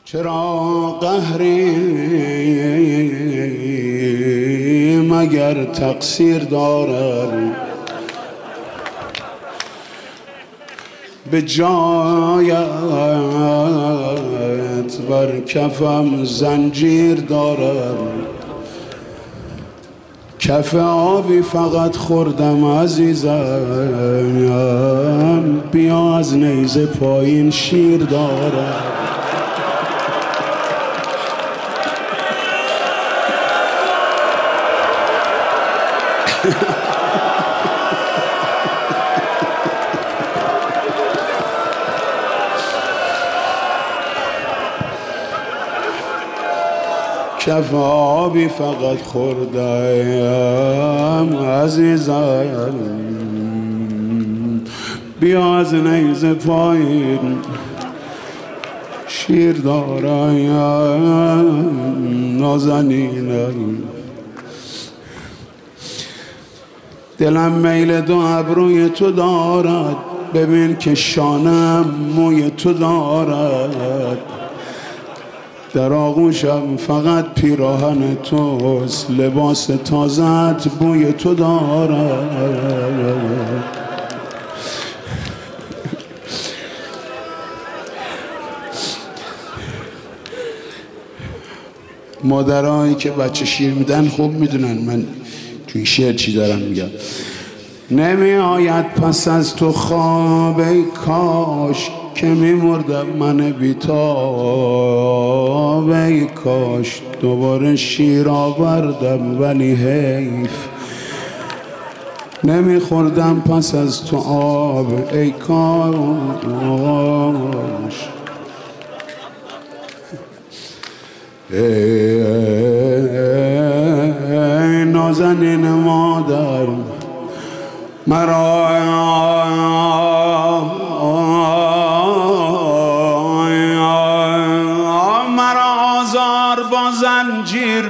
چرا قهری مگر تقصیر دارد به جایت بر کفم زنجیر دارد کف آبی فقط خوردم عزیزم بیا از نیزه پایین شیر دارد کف آبی فقط خوردم عزیزم بیا از نیزه پایین شیر دارم نازنینم دلم میل دو ابروی تو دارد ببین که شانم موی تو دارد در آغوشم فقط پیراهن توست لباس تازت بوی تو دارد مادرایی که بچه شیر میدن خوب میدونن من تو این شعر چی دارم میگم نمی آید پس از تو خواب ای کاش که میمردم من بیتاب ای کاش دوباره شیر آوردم ولی حیف نمیخوردم پس از تو آب ای کاش ای نازنین مادر مرا آزار با زنجیر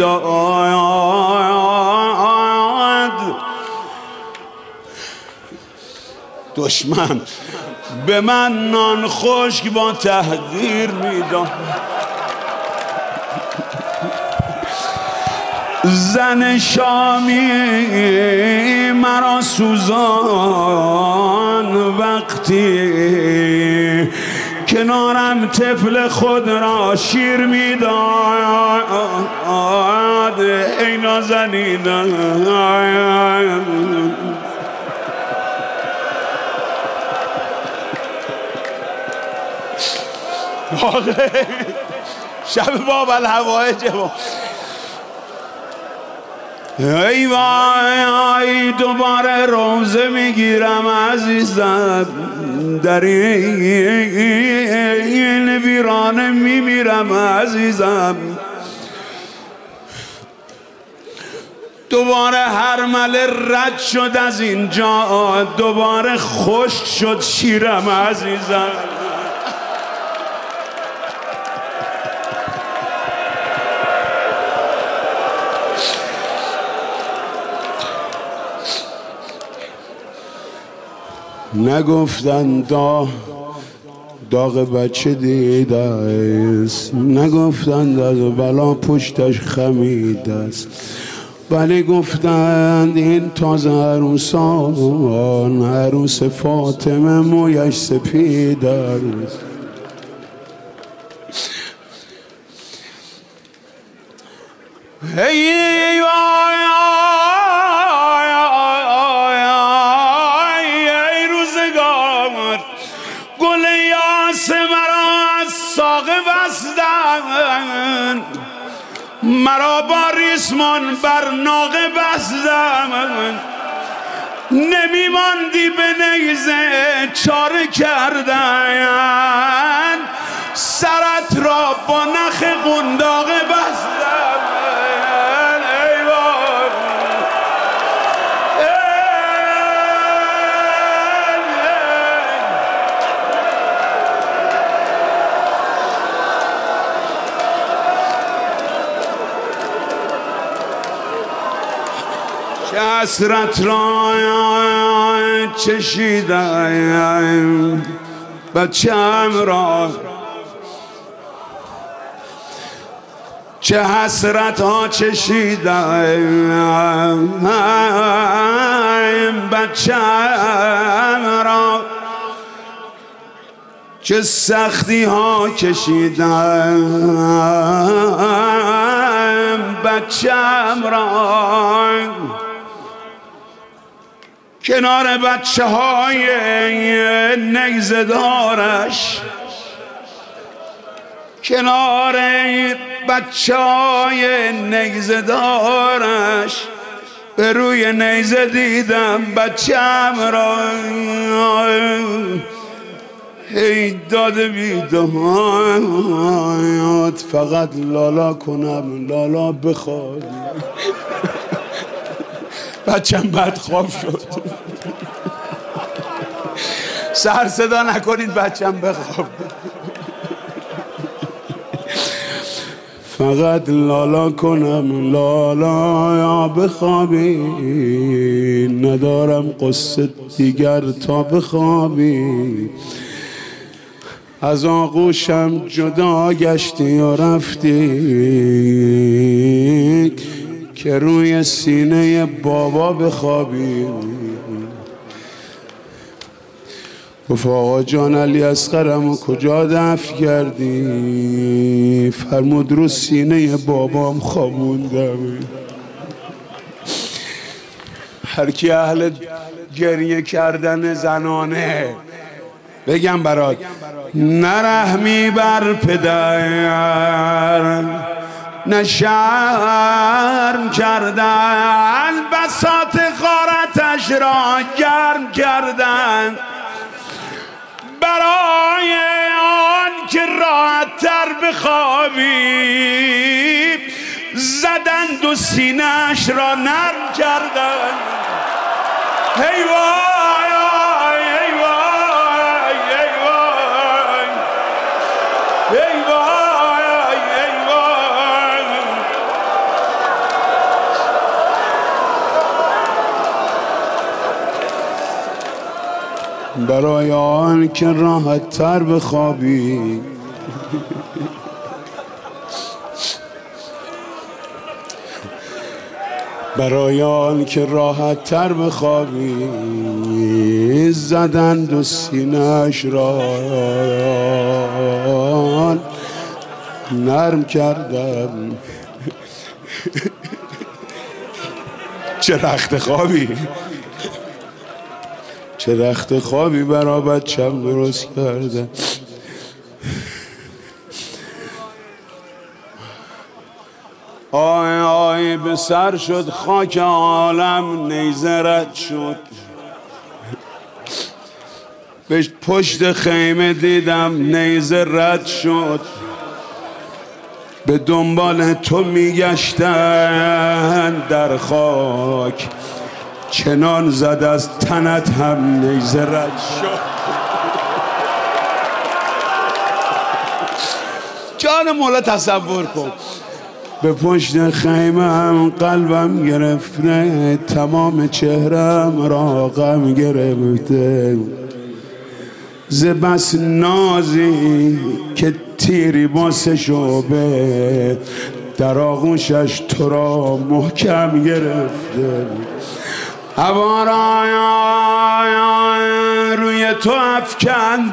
میداد دشمن به من نان خشک با تحقیر میداد زن شامی مرا سوزان وقتی کنارم طفل خود را شیر میداد ای نازنینم شب باب الهوایج ای وای دوباره روزه میگیرم عزیزم در این ویرانه میمیرم عزیزم دوباره هرمله رد شد از اینجا دوباره خشک شد شیرم عزیزم نگفتن داغ بچه دیده است نگفتند از بلا پشتش خمیده است ولی گفتند این تازه عروسان عروس فاطمه مویش سپیده است گل یاس مرا از ساقه بستن مرا با ریسمان بر ناقه بستن نمیماندی به نیزه چاره کردن سرت را با نخ قنداقه بستن حسرت را چشیدم بچه‌ام را چه حسرت ها چشیدم بچه‌ام را، چه سختی ها کشیدم بچه‌ام را. کنار بچه های نیزه دارش، کنار بچه های نیزه دارش، به روی نیزه دیدم بچه‌م را. ای داد بیداد فقط لالا کنم، لالا بخواد. بچه‌م بد خواب شد. سر صدا نکنید بچه‌م بخواب. فقط لالا کنم، لالا بخوابی، ندارم قصه دیگر تا بخوابی. از آغوشم جدا گشتی و رفتی که روی سینه بابا بخوابی. گفت آقا جان علی اصغرمو کجا دفن کردی؟ فرمود رو سینه بابام خوابوندم. هر کی اهل گریه کردن زنانه بگم برات، نرحمی بر پدر، نه شرم کردن، بساط غارتش را گرم کردن، برای آن که راحت تر بخوابی زدند و سینه‌اش را نرم کردن. هی وای هی وای هی وای هی وای هی وای. برای آن که راحت تر بخوابی برای آن که راحت تر بخوابی زدند و سینه‌اش را نرم کردم. چه رخت خوابی، چه رخت خوابی برا بچم درست کردم. آی آی به سر شد خاک عالم، نیزه رد شد به پشت خیمه دیدم نیزه رد شد. به دنبال تو میگشتن در خاک، چنان زد از تنت هم نیزه رد شد. جان مولا تصور کن، به پشت خیمه هم قلبم گرفته، تمام چهرم را غم گرفته، ز بس نازی که تیری با سه شعبه در آغوشش تو را محکم گرفته. هوا را روی تو افکن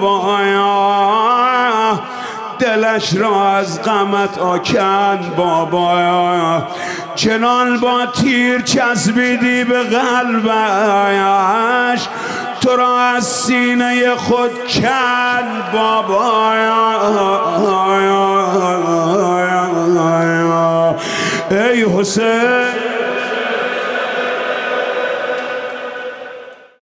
بابا، دلش را از غمت آکن بابا، چنان با تیر چسبیدی به قلبش تو را از سینه خود کن بابا. ای حسین